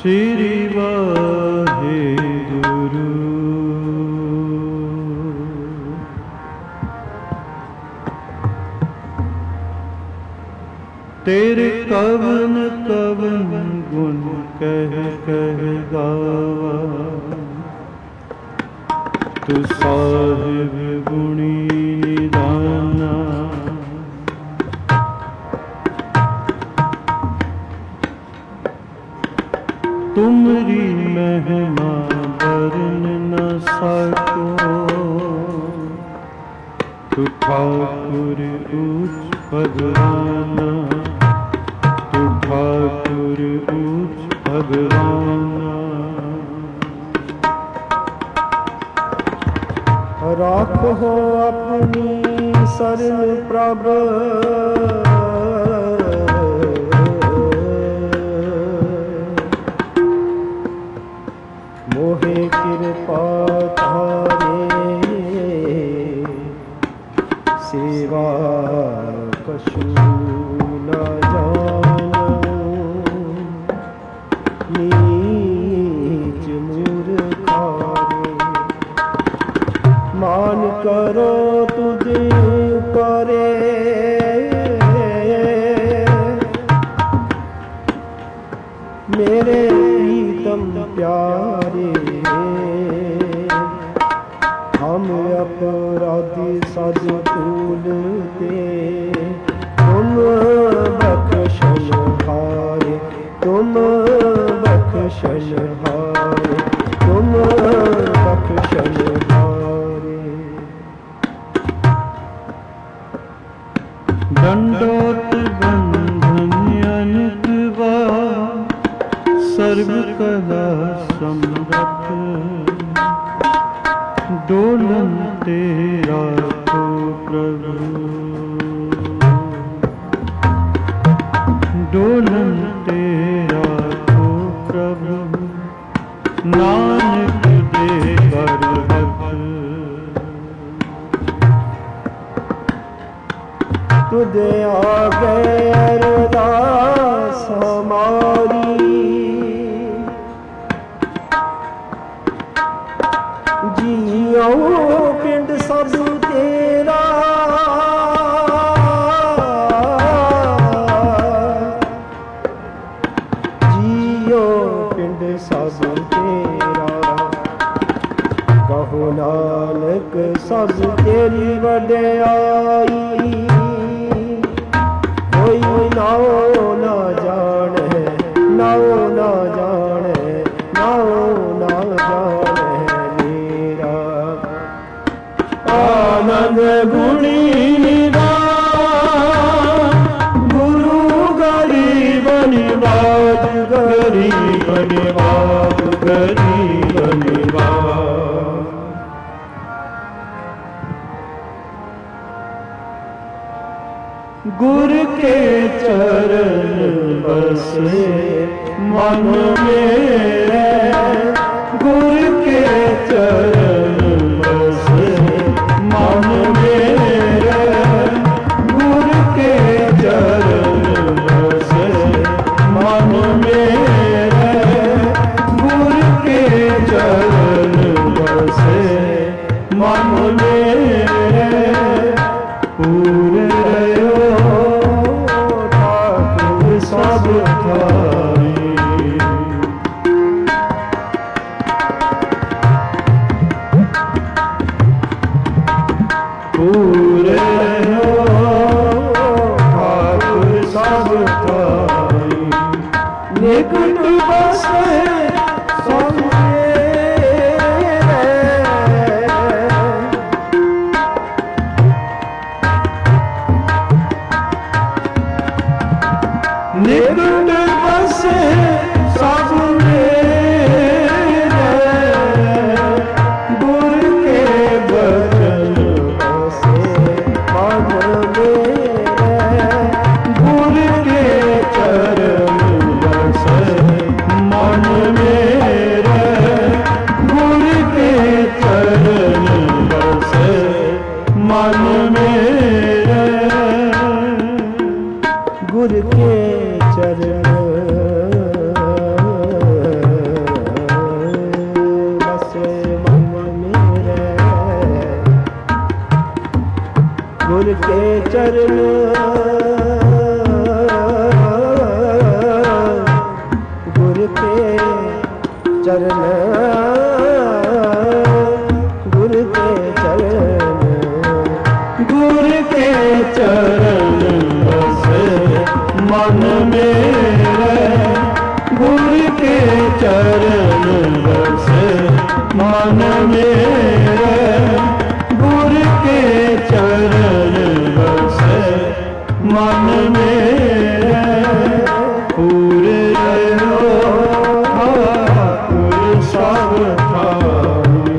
श्री वाहेगुरु। तेरे कवन कवन गुण कह कह गावा, तू साहिब गुणी निदाना। तुमरी महिमा वर्ण न सको, तू ठाकुर ऊंच भगवाना, तू ठाकुर ऊंच भगवाना। राखो अपनी शरण प्रभ, मोहे कृपा तारे, सेवा कछु न जानूं, नीच मूर्खारे। मान करो तुझे करे, मेरे प्रीतम प्यारे। हम अपराधी सज भूलते, तुम बख्शन हारे, तुम बख्शन हारे, तुम बख्शन हारे। दंडोत बंधन अनकवा, सर्व कला समरथ। डोलन तेरा को प्रभु, डोलन तेरा को प्रभु। नानक दे बरहत, तुझे आ गए अरदास हमारी। जियो पिंड सब तेरा, जियो पिंड सब तेरा। कहो नानक सब तेरी वड्याई, कोई नाओ ना जाने, नाओ ना जाने, नाओ ना जाने मेरा। आनंद गुणी निदान, गुरु गरीब निवाज, गरीब निवाज, गरीब निवाज। गुरु के चरण बसे मन मेरे, गुरु के चरण बसे मन मेरे, गुरु के चरण बसे मन मेरे, गुरु के चरण बसे मन मेरे। पूरे सब थाई, पूरे ठाकुर सब थाई। निकट बसे सब निकट बसे सब मेरे, गुरु के बचन बसे मन मेरे, गुरु के चरण बसे मन के चरण गुरु के चरण गुरु के चरण गुरु के चरण बसे मन मेरे गुरु के चरण बसे मन मेरे गुरु के चरण बसे मन मेरे पूरे ठाकुर सब ठाई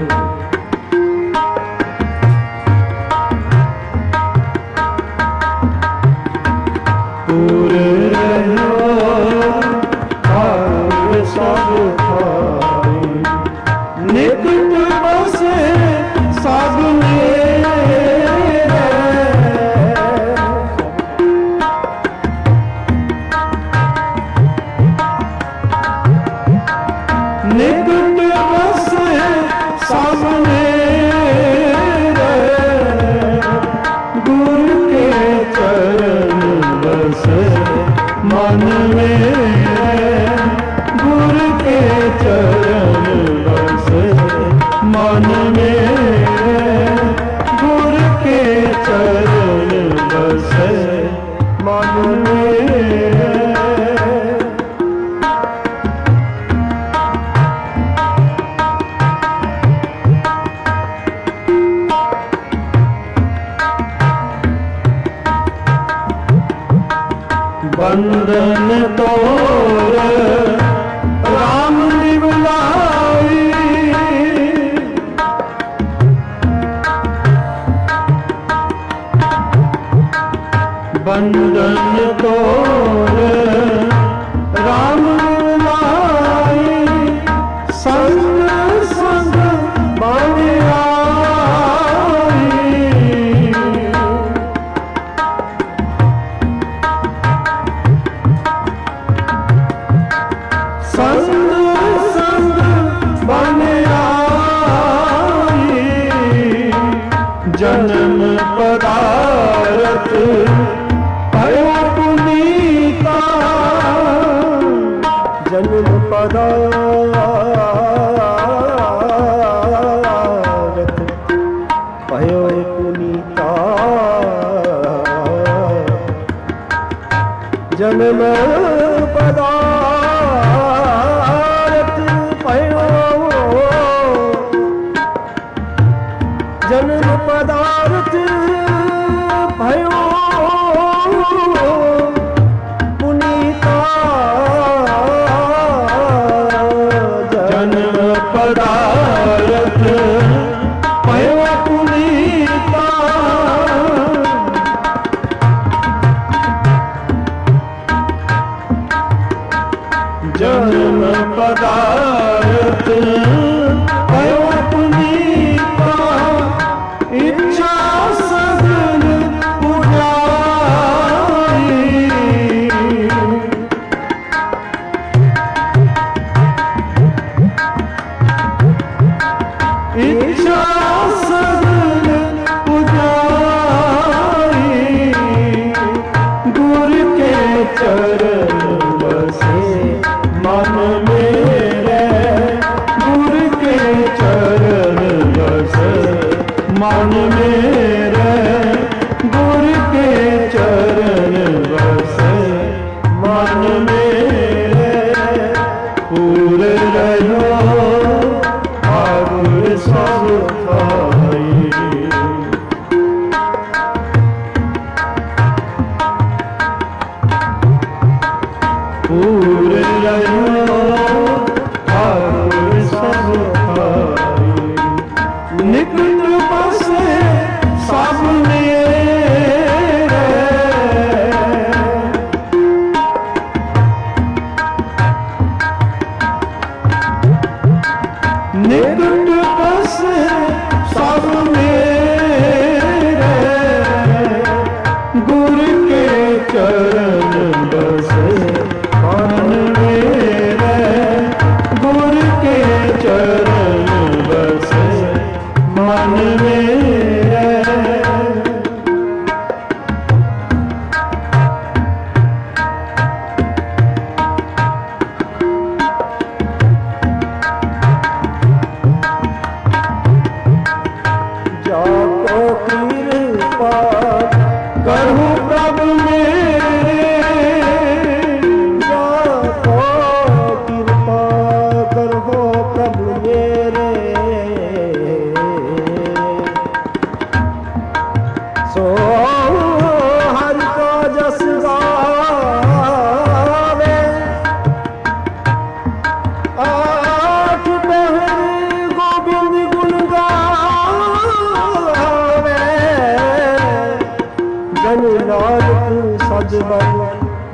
पूरे ठाकुर सब ठाई निकट बसे सब निकट बसे सब मेरे गुरु के चरण बसे मन मेरे गुरु के चरण बसे मन मेरे गुरु के चरण बसे मन मेरे बंदन तोर राम ने बुलाई बंदन तोर राम ने बुलाई संग संग बन आई संग संग बन आई जन्म पदारथ भयो पुनीता जन्म पदारथ भयो पुनीता जन्म पदारथ भयो जन्म पदारथ भयो पुनीता जन्म पदारथ भयो पुनीता जन्म पदारथ भयो पुनीता इच्छा सगल पुजारी इच्छा सगल पुजारी गुरु के चरण बसे मन मेरे गुरु के चरण बसे मन मेरे गुरु के चरण बसे मन मेरे पूरे रहो ठाकुर सब ठाई पूरे रहो ठाकुर सब ठाई निकट बसे सब मेरे निकट बसे सब मेरे गुरु के चरण बसे मन मेरे गुरु के चरण बसे मन मेरे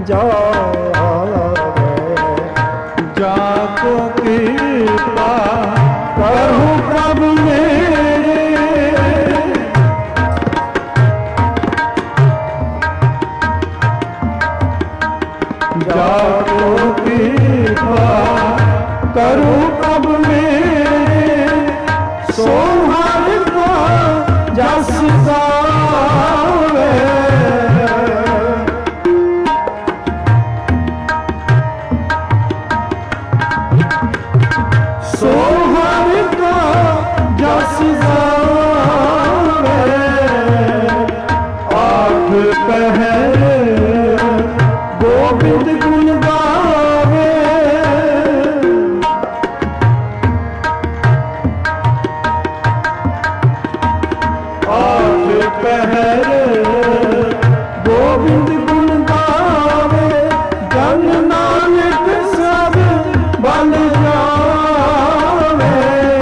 जावे। जाको कृपा करहु प्रभु मेरे, जाको कृपा करहु प्रभु मेरे, सो हर का जस गावे। सो हर का जस गावे, आठ पहर गोविंद गुण गावे। आठ पहर गोविंद गुण गावे, जन नानक सब बल जावे।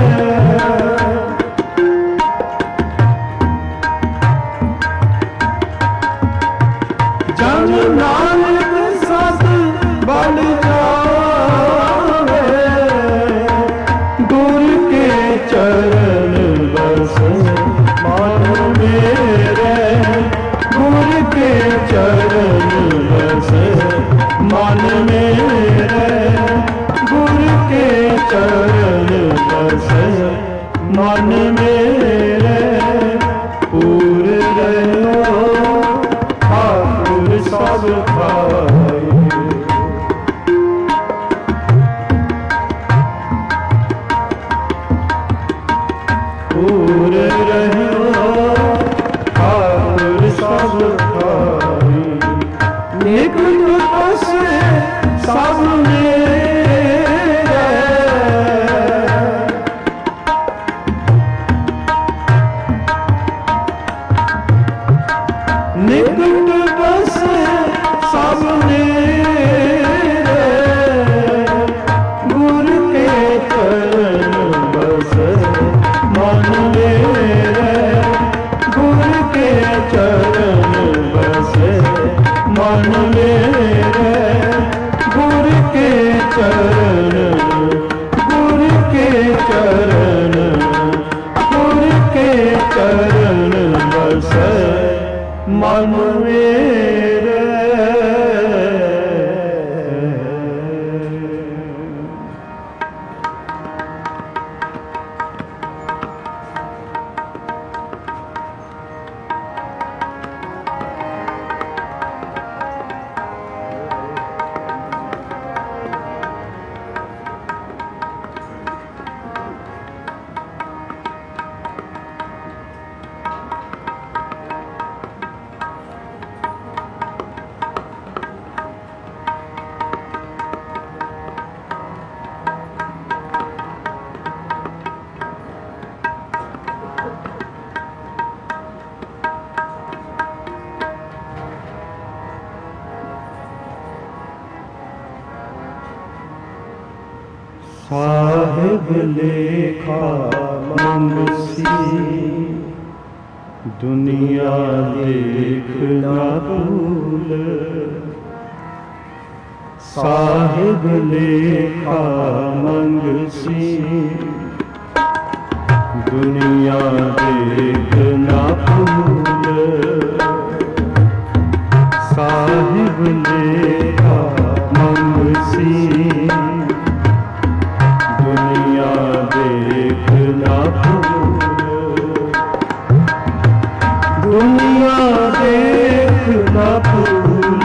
जन नानक सद बल जावे, गुर के चरण बसे मन मेरे, गुर के चरण बसे मन मेरे, गुर के चरण बसे मन मेरे, पूर रहो ठाकुर सब भाई। पूर रहो ठाकुर सब भाई, निकट बसे सब मेरे। निकट बसे सब मेरे, गुर के चरण बसे मन मेरे, गुर के चरण बसे मन मेरे, गुर के चरण, गुर के चरण, गुर के चरण बसे मन मेरे। साहिब लेखा मंगसी, दुनिया देखना भूल। साहिब लेखा मंगसी, दुनिया देखना भूल। साहिब लेखा मंगसी, दुनिया देखना भूल। दुनिया देखना भूल।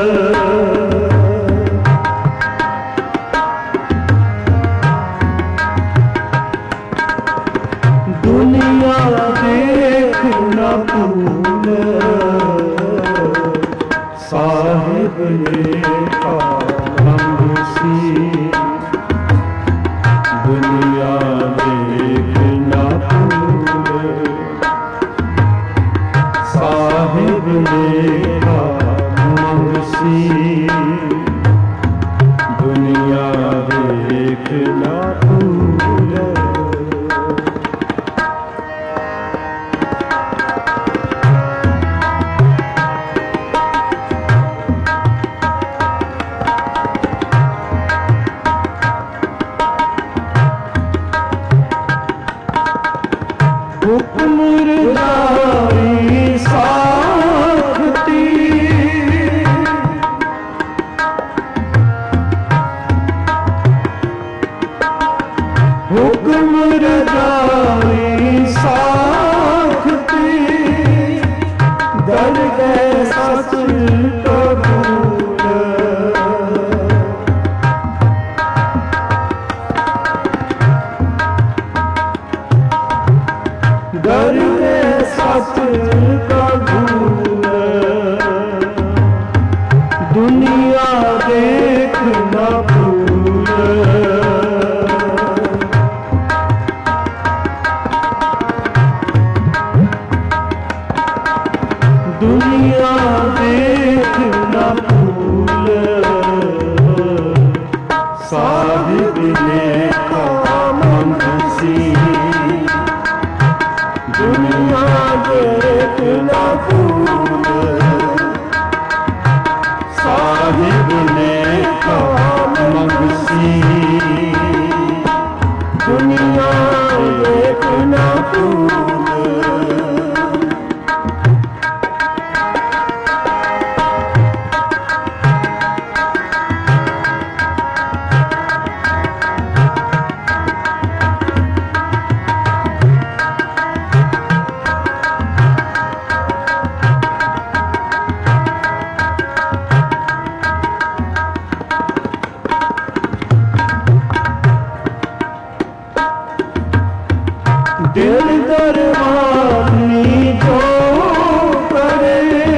दुनिया देखना भूल। साहिब लेखा मंगसी, दुनिया देखना भूल। साहिब लेखा मंगसी, दुनिया देखना भूल। हुक्म रजाई साखती हुक्म रजाई साखती दर्द सच कबूल दर्द सच कबूल दुनिया देख न भूल दुनिया देख न भूल साहिब ने कामसी दुनिया देख न भूल साहिब ने कामसी दुनिया देख न भूल दिल दरवानी जो करे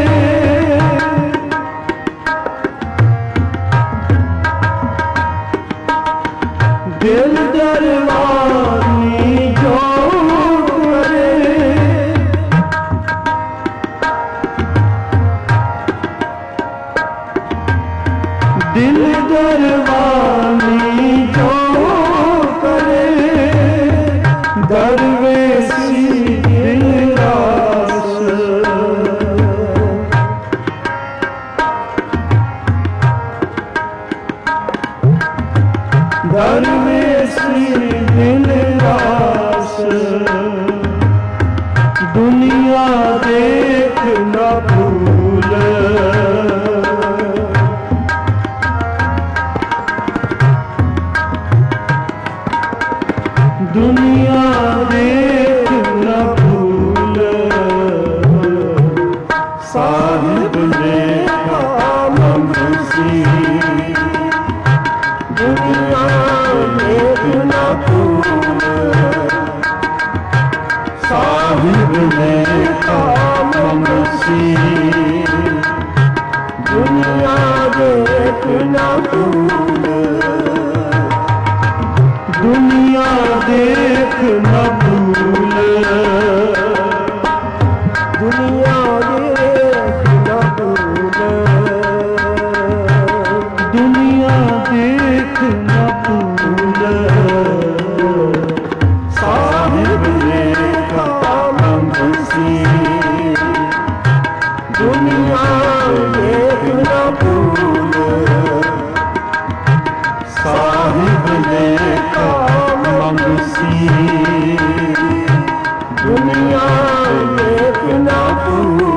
दिल दरवानी जो करे दिल दरवानी जो करे दरवेशी दिलरास दरवेशी दिलरास दुनिया देख न भूल दुनिया देख न भूल साहिब ने कामसी दुनिया देख न भूल साहिब ने कामसी दुनिया देख न भूल दुनिया देख न भूल दुनिया देख न भूल दुनिया देख न भूल साहिब ने कामसी दुनिया देख न भूल साहिब ने कामसी दुनिया देख न भूल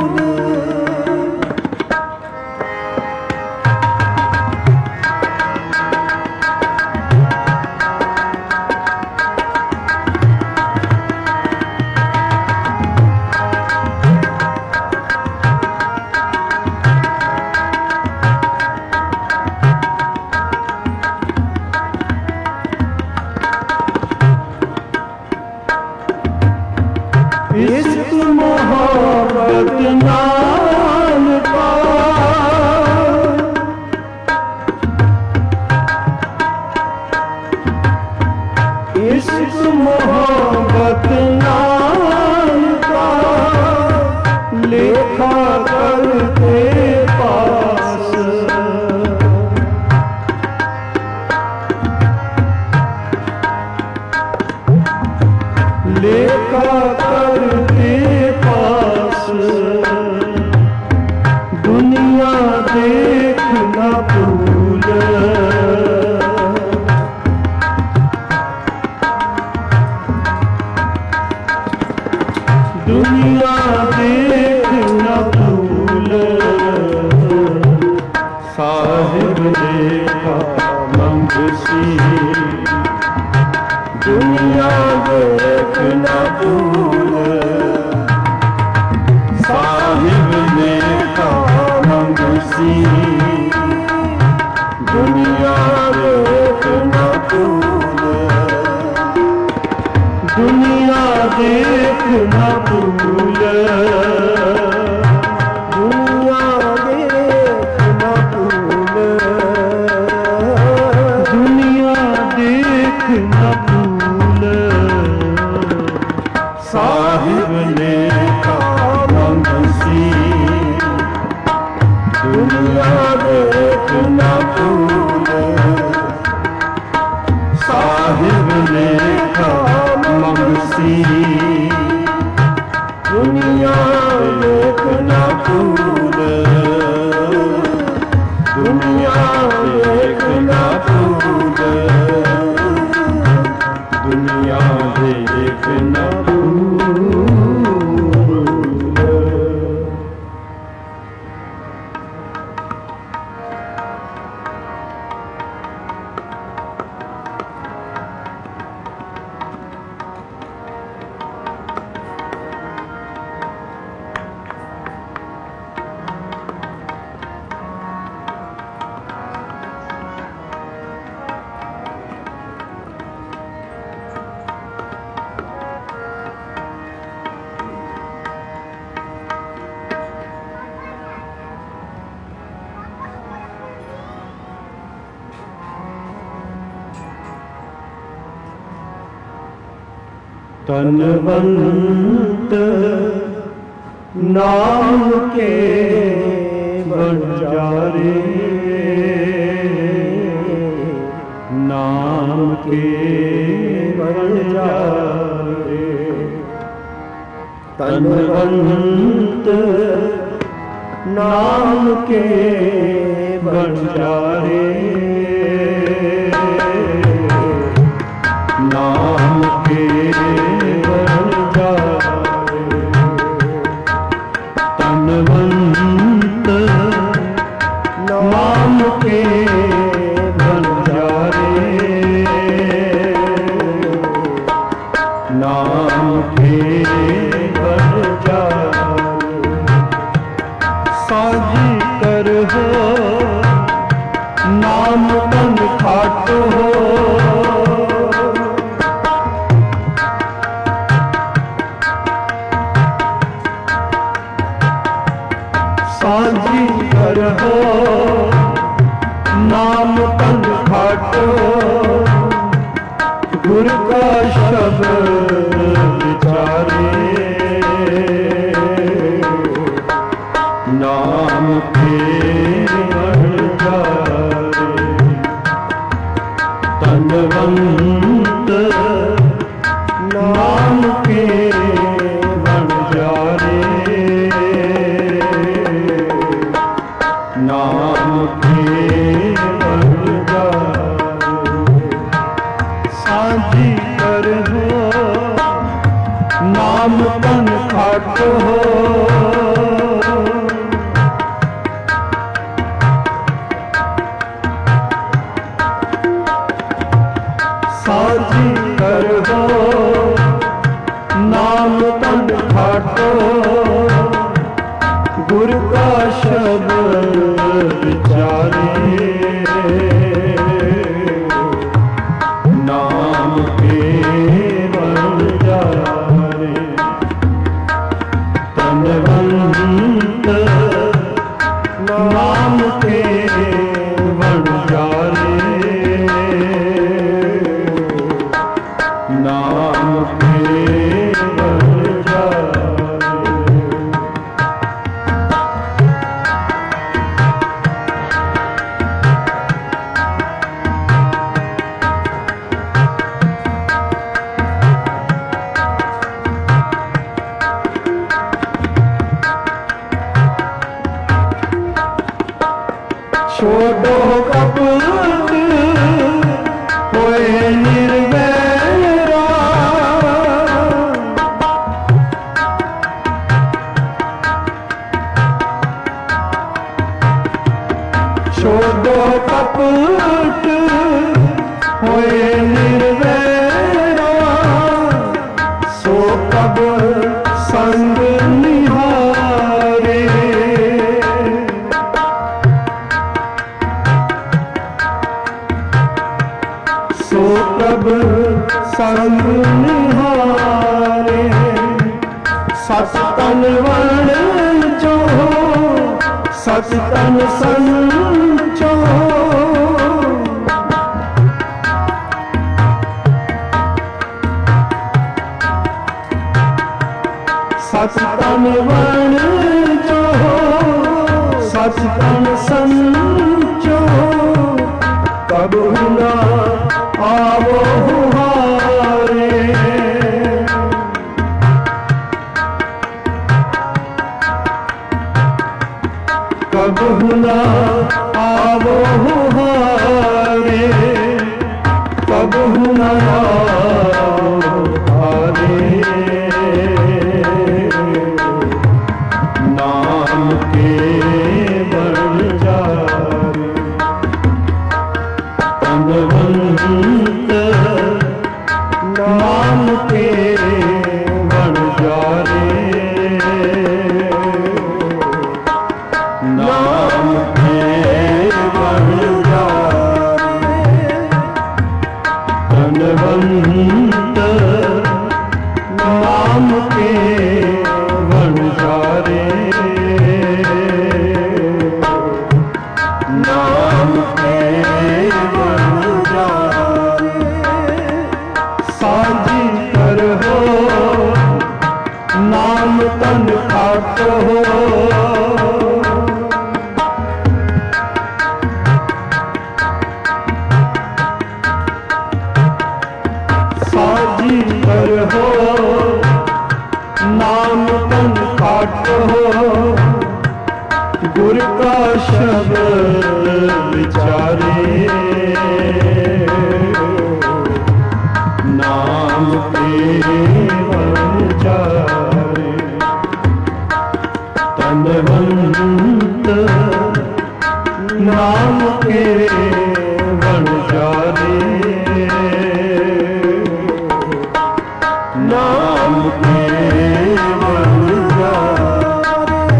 इश्क मोहब्बत नाम का इश्क मोहब्बत नाम का लेखा करते पास लेखा करते पास दुनिया देख न भूल दुनिया देख न भूल, साहिब देखा मंगसी। दुनिया देख न भूल, साहिब देखा मंगसी। दुनिया देख न भूल, दुनिया देख न भूल, दुनिया देख न भूल, दुनिया देख न भूल, साहिब ने कहा मंगसी। दुनिया देख न भूल, साहिब ने कहा मंगसी। दुनिया देख न भूल, दुनिया देख न भूल, दुनिया देख न भूल। तनवंत नाम के बंजारे, नाम के बंजारे। तनवंत नाम के बंजारे, नाम के तनवंत नाम के बंजारे, नाम के बंजारे। साझी कर हो नाम तन खाट हो, साझी कर हो नाम तन खाटो। गुर का शब्द विचारे, नाम के बंजारे। तनवंत नाम के बंजारे, नाम के बंजारे। साझी कर हो नाम तन खाट हो, साझी कर हो नाम तन खाटो। गुर का शब्द विचारे, नाम के बंजारे। तनवंत नाम के बंजारे, नाम के बंजारे। छोड़ो कपट होए निर्वैरा, निहारे सत तन वण जो सत तन संचो सत तन वण जो सत तन संचो कबहु न आवो हारे कबहु न आवो हारे कबहु न आवो हारे नाम के बन जारे तनवंत नाम के बन जारे नाम के बन जारे तनवंत नाम के बन जारे नाम के बन जारे साझी कर हो नाम तन खाट हो साझी कर हो नाम तन खाट हो गुर का शब्द विचारे नाम के बन जारे तनवंत नाम के बन जारे नाम के बन जारे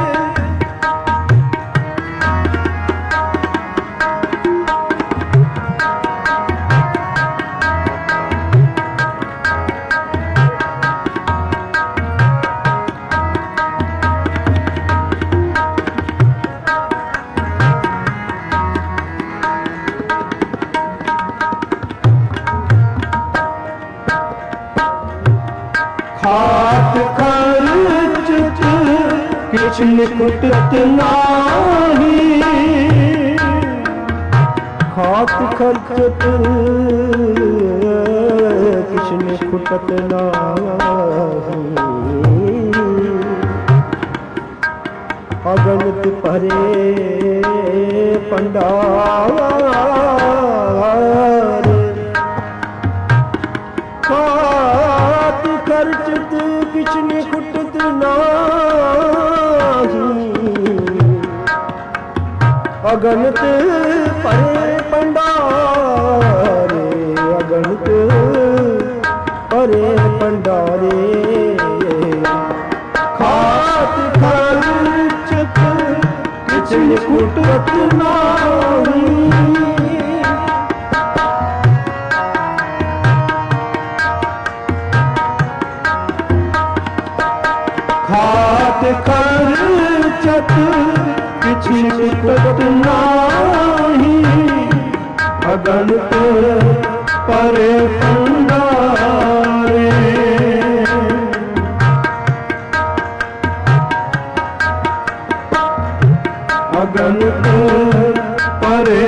खात खर्चत किछ निकुटत नाही खात खर्चत किछ निकुटत नाही अगणित परे पंडार खात खर्चत किछ निकुटत नाही अगणित परे पंडारे अगणित परे पंडारे खात खर्चत किछ निकुटत नाही खात खर्चत किछ निकुटत नाही अगणित परे पंडारे अगणित परे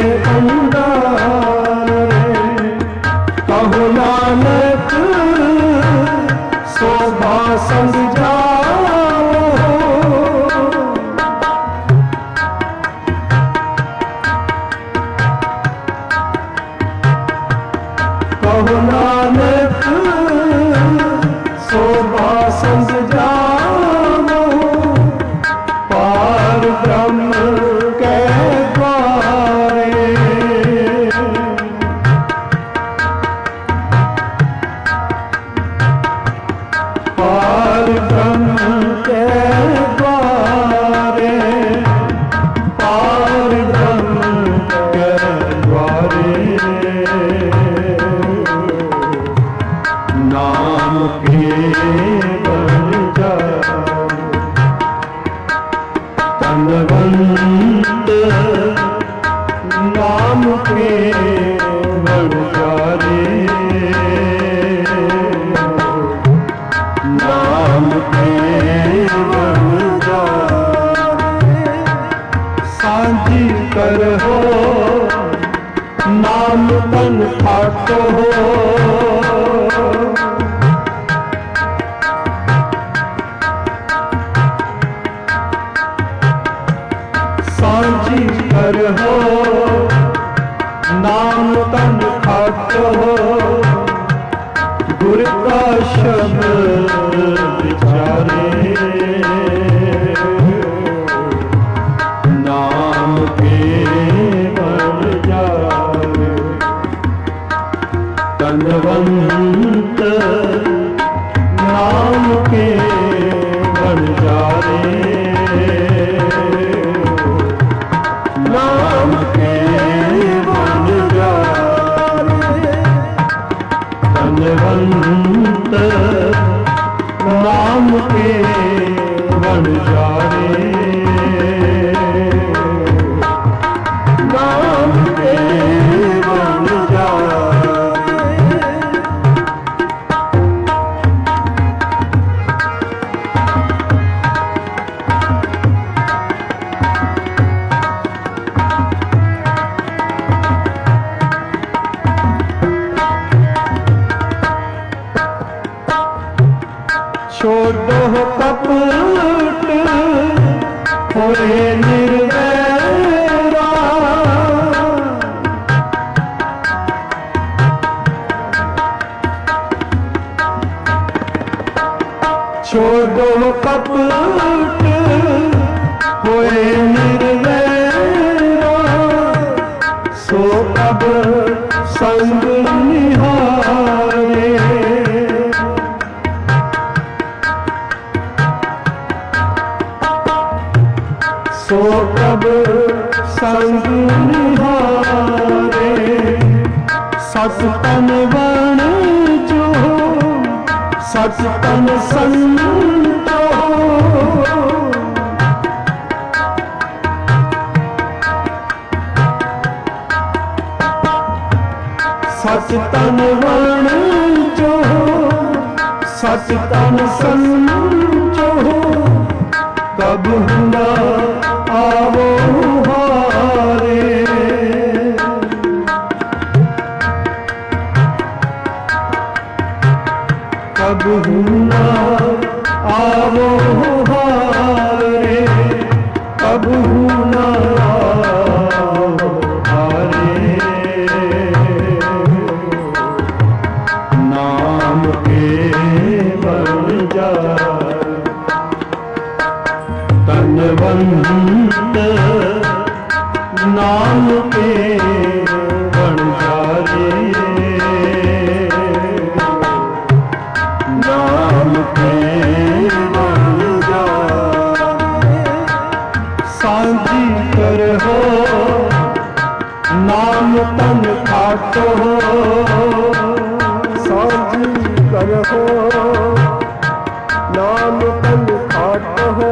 पंडारे कहो नानक शोभा संग जाओ कहो नानक शोभा संग जाओ पार ब्रह्म के द्वारे पार नाम के बन जाए तनवंत नाम के बन जाए नाम के बन जाए सांझी कर हो नाम तन खाटो हो सांझी कर हो नाम तन खाटो हो गुर का शब्द विचारे नाम के बन जाए तनवंत नाम के बन जाए नाम के बन जाए तनवंत नाम के बन जाए नाम के बन जाए छोड़ो कपट होए निर्वैरा छोड़ो कपट होए निर्वैरा सो अब संग निहारे सो कब संग निहारे सत तन बन जो सत तन संतो सत तन बन जो सत तन संतो कब न आवो हारे कब न आवो हारे कब न आवो हारे नाम के बन जाए तनवंत नाम के बन जाए नाम के बन जाए सांझी कर हो नाम तन खाटो हो सांझी कर हो नाम तन खाटो हो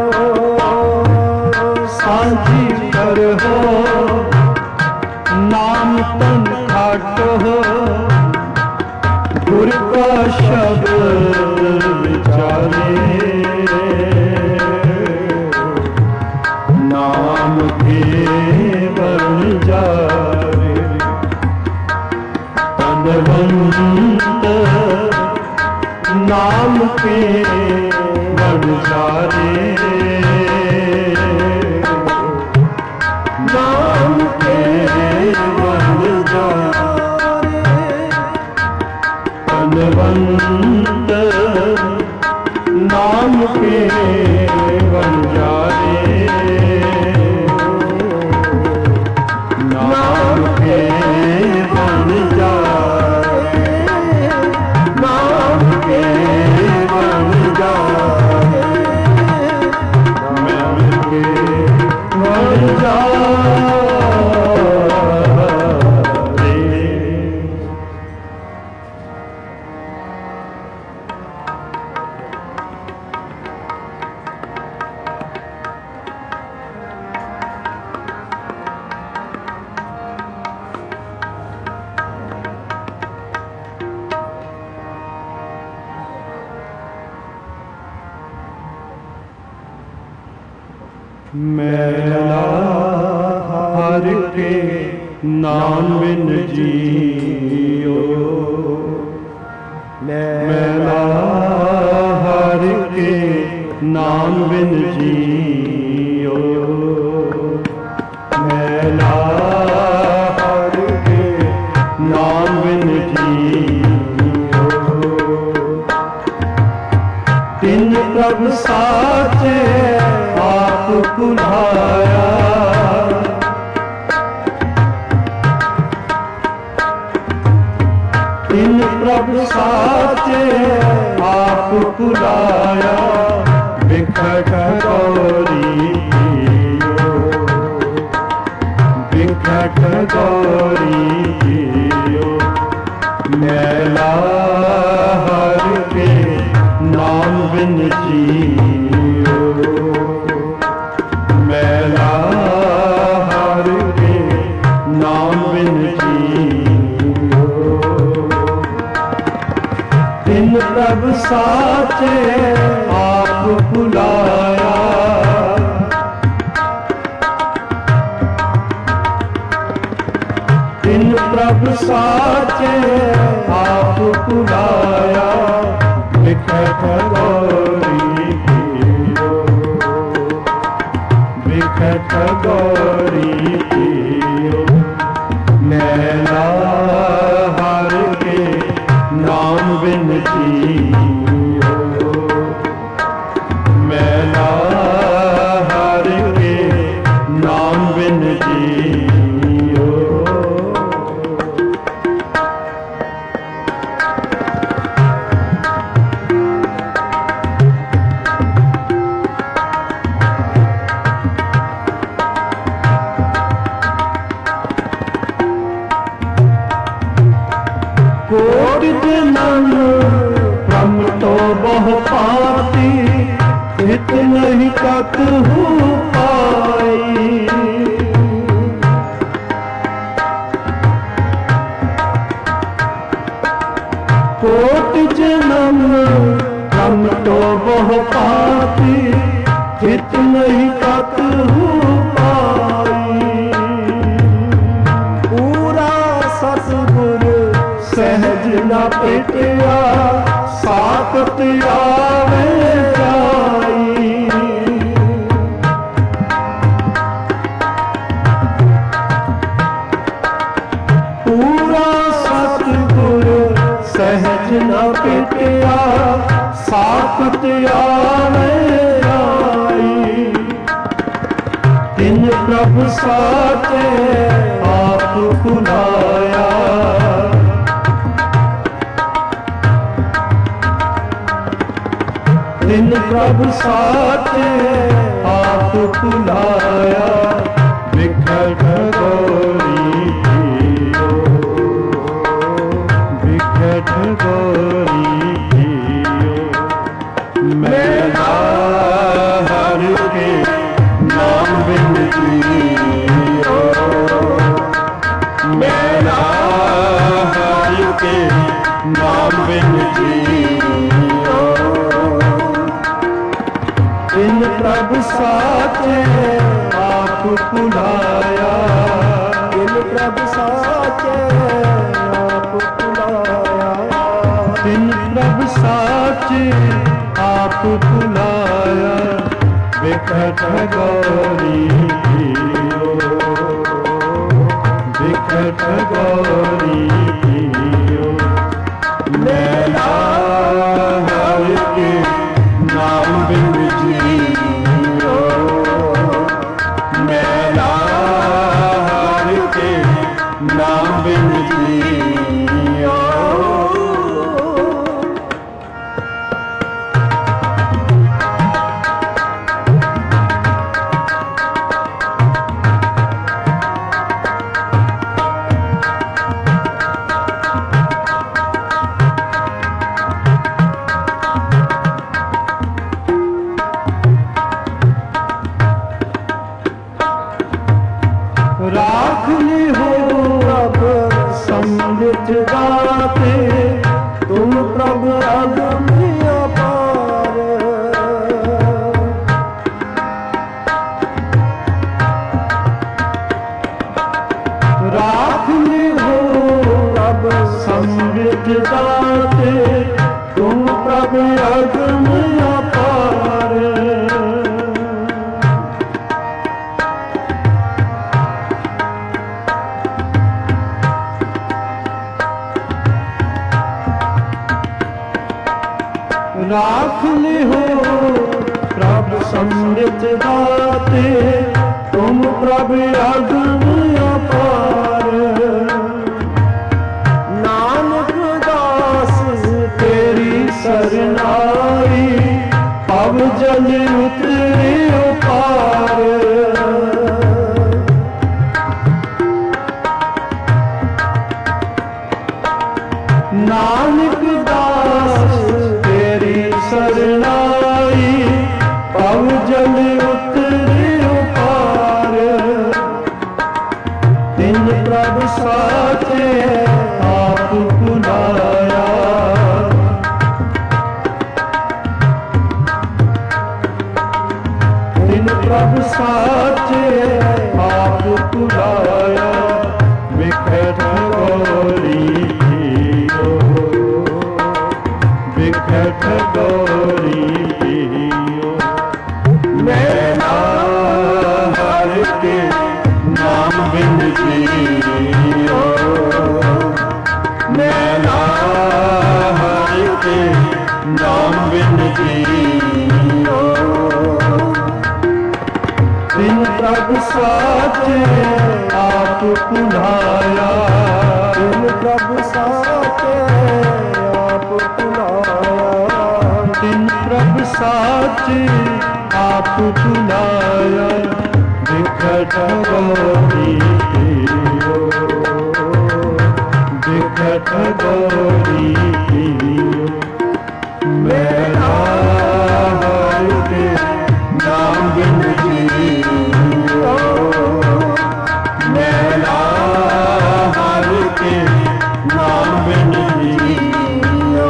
सांझी कर हो नाम तन खाटो हो गुर का शब्द विचारे नाम के बन जाए तनवंत नाम के बन जाए नाम के बन जाए तनवंत नाम के बन जाए नाम के बन जाए नाम के बन जाए नाम के बन जाए मैला हर के नाम बिन जियो, मैला हर के नाम बिन जियो, मैला हर के नाम बिन जियो। तिन प्रभु साचे आप बुलाया, तिन प्रभु साचे आप बुलाया, बिखट गौरी जियो, बिखट गौरी जियो, मैला हर के नाम बिन जियो, मैला हर के नाम बिन जियो। तिन प्रभु साचे आप बुलाया, तिन प्रभु साचे आप बुलाया, बिखट गौरी जियो, बिखट गौरी जियो, मैला हर के नाम बिन जियो, मैला हर के नाम बिन जियो। कोटि जन्म ब्रह्म तो बहु पाती, हित नहीं कतहु पाई, कोटि जन्म ब्रह्म तो बहु पाती, हित नहीं कतहु पाई। पूरा सतगुरु सहज न पिटिया, साकत आवे जाई, पूरा सतगुरु सहज न पिटिया, साकत आवे जाई। तिन प्रभु साचे आप बुलाया, तिन प्रभु साचे आप बुलाया, बिखट गौरी जियो, बिखट गौरी जियो, मैला हर के नाम बिन जियो, मैला हर के नाम बिन जियो। तिन प्रभु साचे आप बुलाया, तिन प्रभु साचे आप बुलाया, तिन प्रभु साचे आप बुलाया, बिखट गौरी जियो, बिखट गौरी जियो, मैला हर के नाम बिन जियो, मैला हर के नाम बिन जियो। राख लिहो प्रभु समृत दाते, तुम प्रभु अगम अपार। नानक दास तेरी सरनाई, अब जल उतरे पार। नानक दास तेरी सरनाई, अब जल उतरे पार। तिन प्रभु साचे आप बुलाया, तिन प्रभु साचे आप बुलाया। बिखट गौरी बिखट गौरी मैना हर के नाम बिन जियो, मैना हर के नाम बिन जियो। बिन प्रभु साचे आप बुलाया, बिन प्रभु साचे आप बुलाया। बिन प्रभु साचे आप बुलाया। बिखट गौरी पियो, बिखट गौरी पियो। मेरा हर के नाम बिन जियो, मेरा हर के नाम बिन जियो।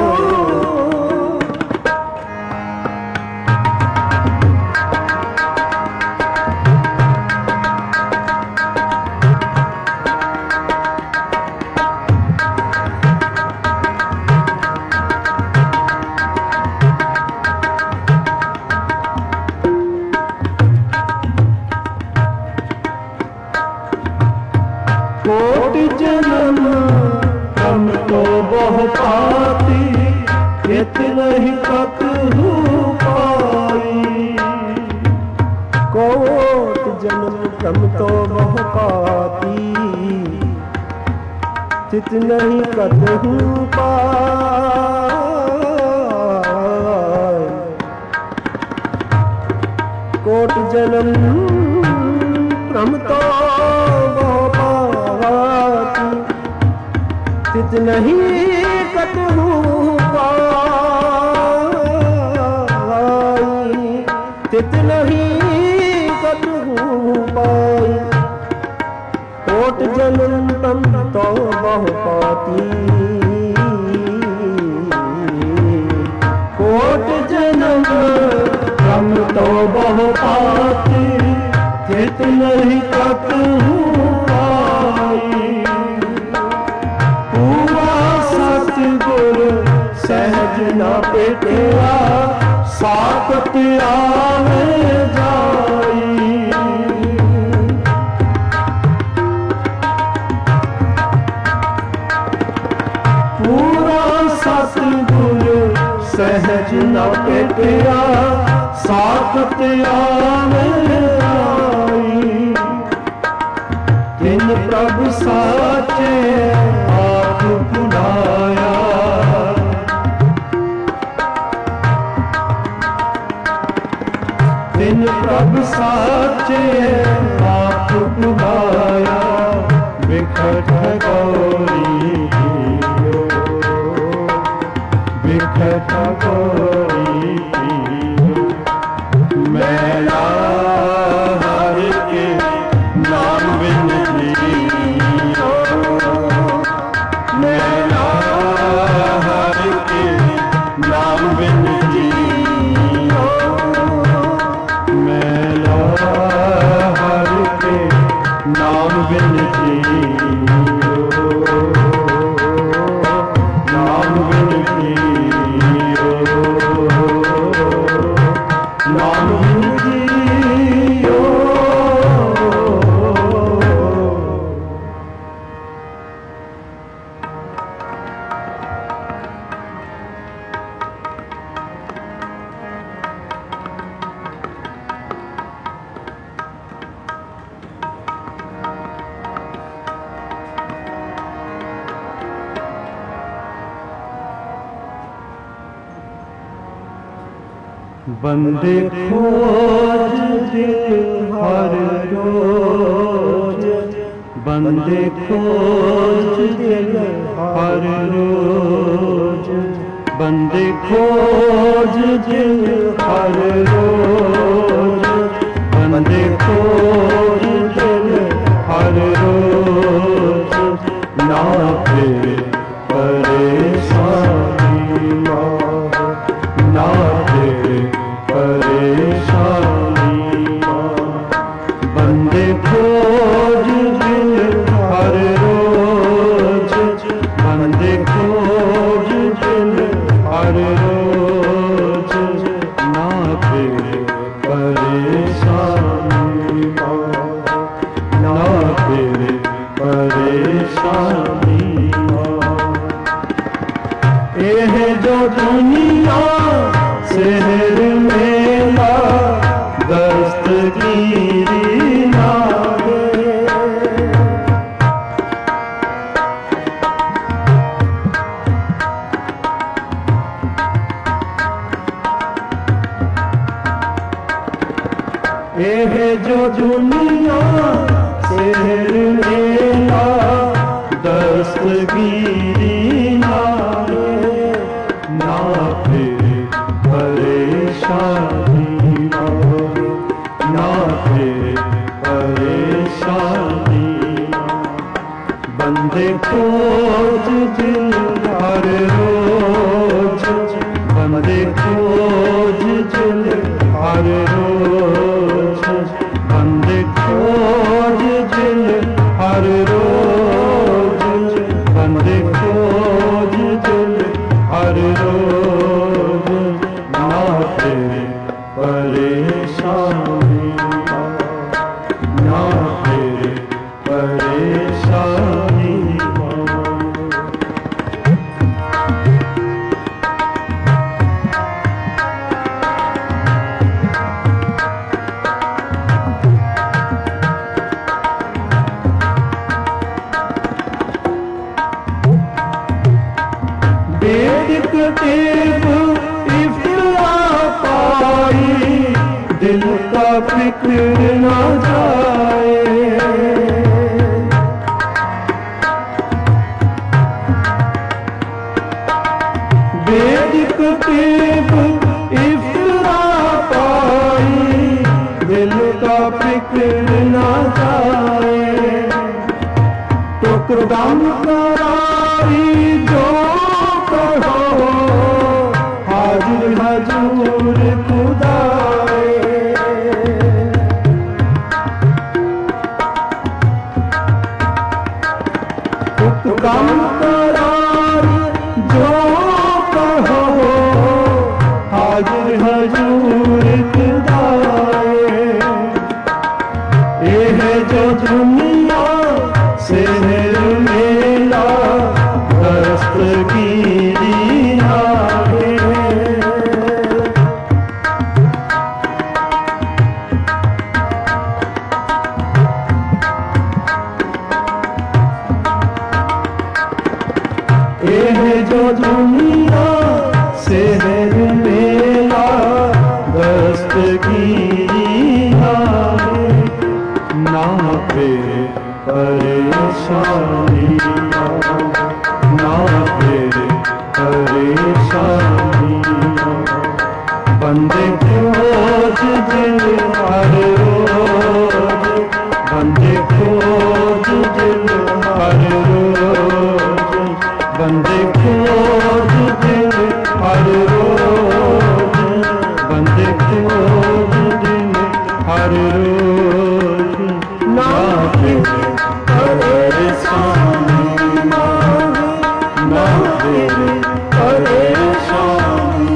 कोटि जन्म हम तो बहु पाती, हित नहीं कतहु पाई। कोटि जन्म हम तो बहु पाती, हित नहीं कतहु पाई। कोटि जन्म हम तो तित नहीं कतहु पाई, तित नहीं कतहु पाई। कोट जन्म तम तो बहु पाती, कोट जन्म तम तो बहु पाती, तित नहीं कतहु सहज न पेटिया, साकत आवे जाई। पूरा सतगुरु सहज न पेटिया, साकत आवे जाई। तिन प्रभु साचे आप बुलाया, तिन प्रभु साचे आप बुलाया। बिखट गौरी पियो, बिखट गौरी पियो। मैला हर के नाम बिन जियो, मैला हर के नाम बिन जियो। मैला हर के नाम बिन जियो, नाम बिन जियो। बंदे खोज दिल हर रोज, बंदे खोज दिल हर रोज, बंदे खोज दिल हर रोज, बंदे खोज दिल हर रोज, ना फिर परेशानी ना फिर परेशानी, बंदे खोज दिल हर रोज, बंदे खोज दिल हर रोज, ना फिर परेशानी ना फिर परेशानी। यह जो दुनिया शहर मेला दस्तगीरी ना दे, यह जो दुनिया शहर मेला दस्तगीरी ना दे, ना फिर परेशानी ना फिर परेशानी, बंदे खोज दिल हर रोज, बंदे खोज दिल हर रोज, बंदे खोज दिल हर रोज, बंदे खोज दिल हर रोज, ना फिर परेशानी ना फिर परेशानी। वेदिक टेप इफ्तिरा पाई, दिल का फिक्र न जाए, वेदिक टेप इफ्तिरा पाई, दिल का फिक्र न जाए, टुकड़म करारी जो कहो हाजिर हजूर खुदाए, टुकड़म करारी जो कहो हाजिर हजूर खुदाए, यह जो दुनिया शहर मेला दस्तगीरी ना दे, यह जो दुनिया शहर मेला दस्तगीरी ना दे, ना फिर परेशानी ना फिर परेशानी, बंदे खोज दिल हर रोज, बंदे खोज दिल हर रोज, बंदे खोज दिल हर रोज, बंदे खोज दिल हर रोज, ना फिर परेशानी ना फिर परेशानी।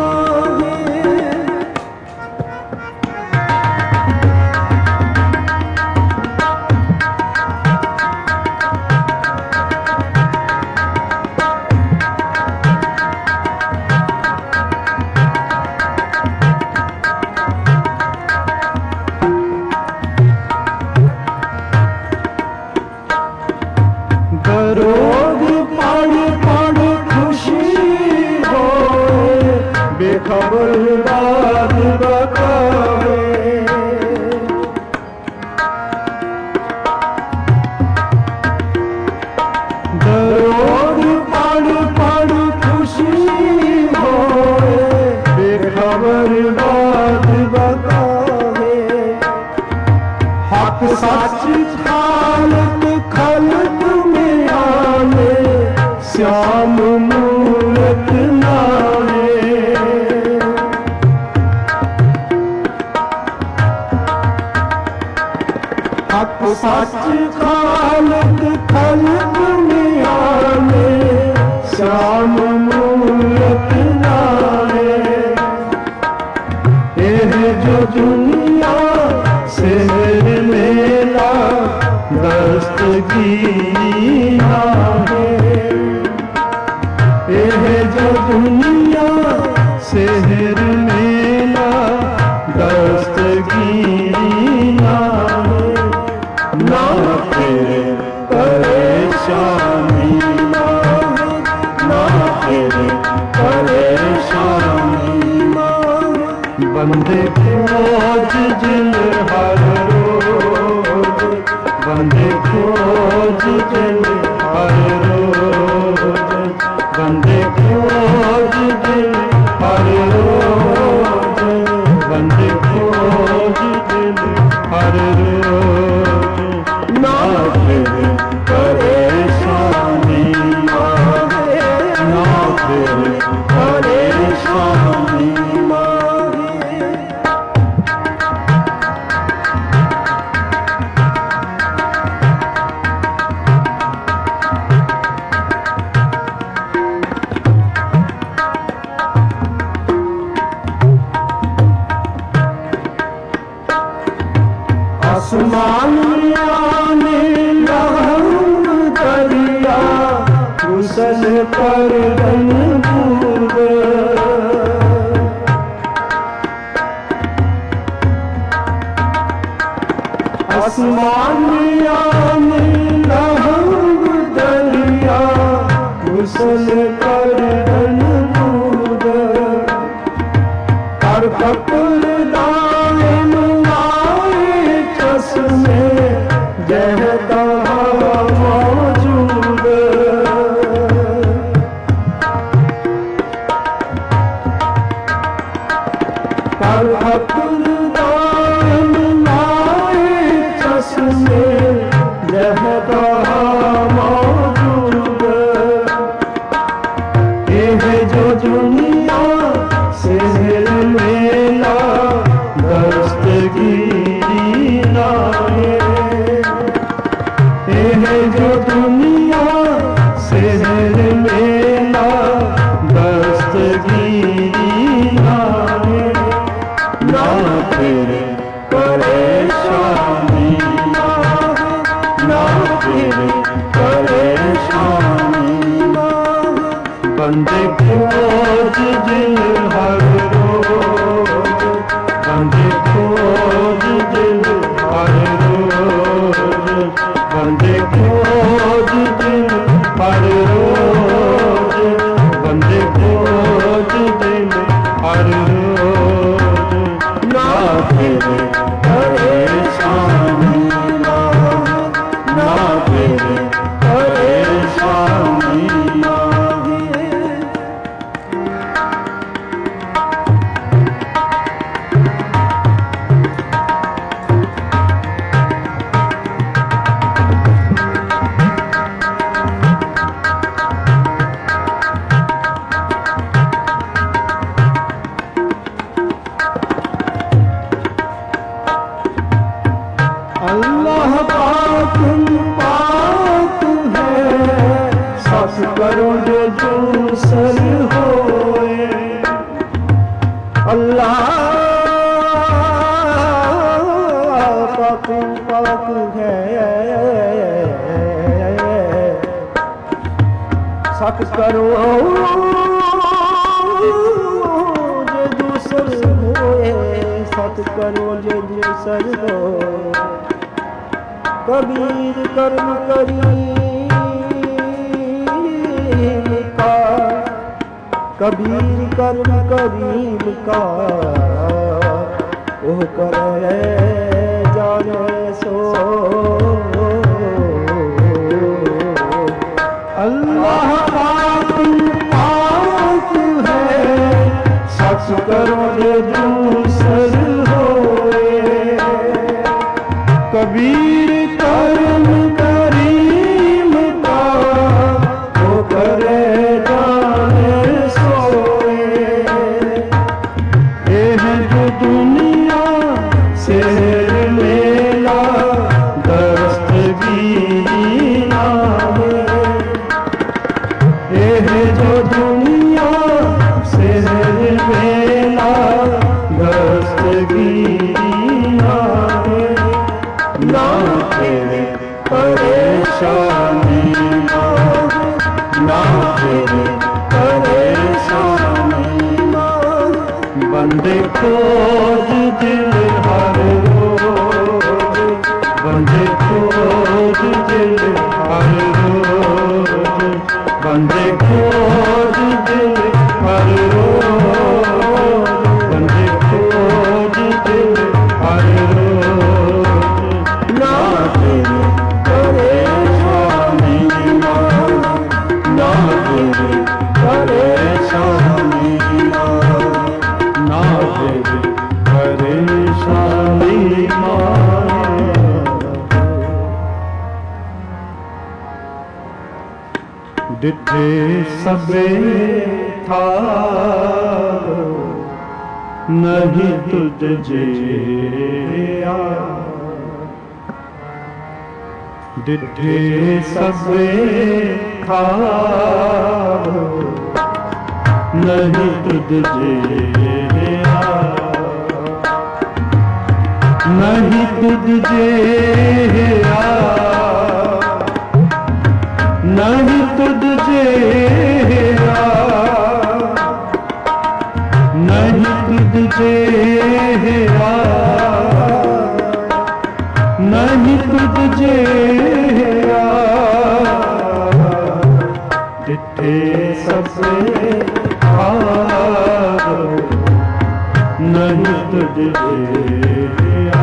दरोग पढ़ पढ़ खुशी हो बेखबरदार बंदे खोज दिल हर रोज, बंदे खोज दिल हर रोज, बंदे खोज दिल हर रोज, बंदे खोज दिल हर रोज। ना फिर परेशानी माहे, ना फिर परेशानी माहे। आसमान आने लहम दरिया, कुशल पर रंगूर। आसमान आने लहम दरिया, कुशल पर रंगूर। हर फकुल दायम में जहदा मौजूद। हर फकुल दायम लाए चश्मे जहदा मौजूद। ये है जो दुनिया से मेला दस्तगीरी लाए, ये है जो दुनिया से मेला दस्तगीरी लाए। ना फिर परेशानी माहे, ना फिर परेशानी माहे। बंदे खोज दिल हर रोज, बंदे खोज दिल हर रोज, बंदे खोज दिल हर रोज, बंदे खोज दिल हर रोज। ना फिर परेशानी माहे, ना फिर परेशानी माहे। अल्लाह पाक पाक है, सत करो जो दूसर होए। अल्लाह पाक पाक है, सत करो जो दूसर होए, सत करो जो दूसर हो। कबीर कर्म करीम का, कबीर कर्म करीम का, ओह करे जाने सो। अल्लाह पाक पाक है, सच करो जो दूसर होए। कबीर कर्म करीम का, वो करे जाने सोए। ये है जो दुनिया से मेला दस्तगीरी लाए, ये है जो दुनिया से मेला दस्तगीरी लाए। ना फिर परेशानी माहे, ना फिर परेशानी माहे। बंदे खोज दिल हर रोज, बंदे खोज दिल हर रोज, बंदे खोज दिल हर रोज, बंदे खोज डिठे सबे थार नहीं तुझ जेया डिठे सबे थार नहीं तुझ जेया नहीं तुझ जेया नहीं तुझ जेया नहीं तुझ जेया नहीं तुझ जेया डिठे सबसे हार नहीं तुझ जेया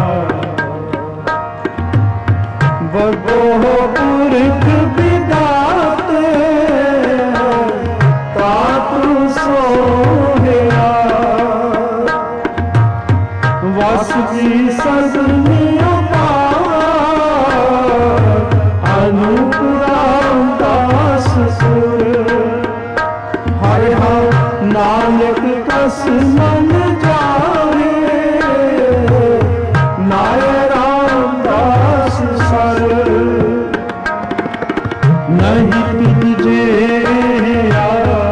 बगो पुरख विदाते तातु सोहया वस जी सजनियों अनूप रामदास सुर हरे हम नानक कस मन जाए नाय रामदास सर नहीं तुझ जेया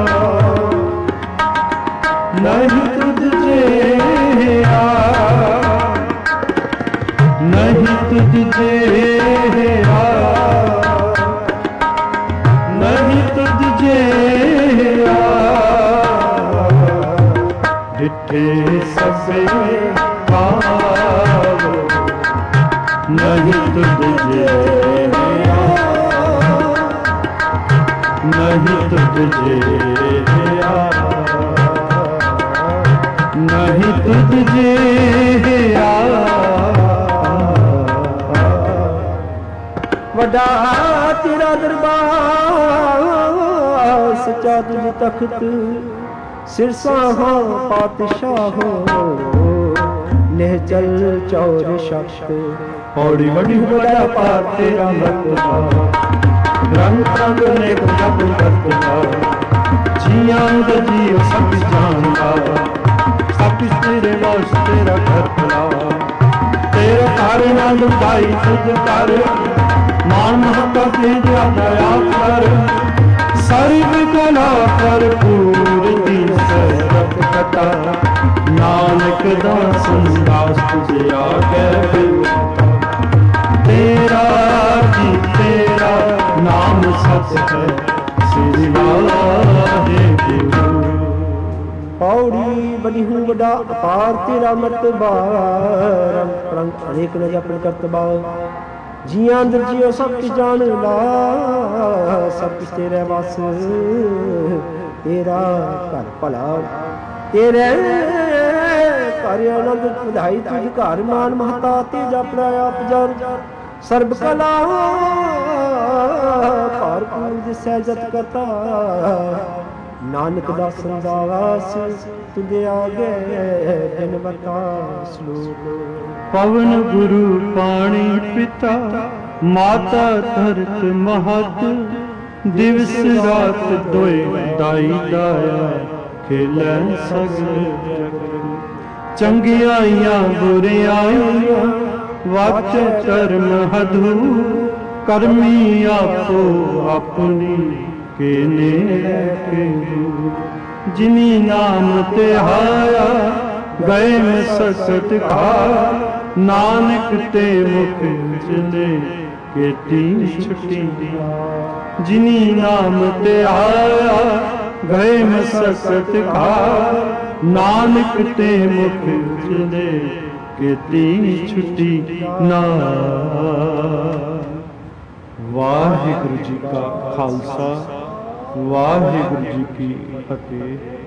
नहीं तुझ जेया नहीं तुझ जेया नहीं तुझ जेया डिठे सबे भाव नहीं तुझ जेया नहीं तुझ जेया नहीं तुझ जेया वड्डा तेरा दरबार सच्चा तुझ तख्त सिरसा हो पातशाह हो निहचल चौर शख्त पौड़ी बड़ी बड़ा पार तेरा मरतबा रंग रंग नेक जब करतबा जियां दा जीव सब जानदा सब तेरे वास तेरा घर भला तेरे घर नाल भाई तुझ कर मान महता तेरा दया कर सर्व कला भरपूर दी सरत कथा नानक दास दास तुझे आगे तेरा जी तेरा नाम सच है श्री वाहेगुरु पौड़ी बनी हूँ बड़ा अपार तेरा मरतबा रंग रंग अनेक न जपन करतबा जियां अंदर जियो सब कुछ जान ला सब कुछ तेरे बस तेरा घर भला तेरे घर आनंद बधाई तुझ घर मान महता तेज अपना आप जान सर्ब कला भरपूर दिसै जत करता नानक दास दास तुझे आगे दिन बता श्लोक पवन गुरु पाणी पिता माता धरत महत दिवस रात दोए दाई दाया खेलै सगल चंगियाइयां बुरियाइयां वाच कर्म हधू करमी आपो अपनी के ने जिनी नाम ते हाया गए में सकत खा नानक ते मुख चले केती छुट्टी जिनी नाम ते आया गए में सकत खा नानक ते मुख चले केती छुट्टी ना। वाहिगुरु जी का खालसा वाहिगुरु जी की फतेह।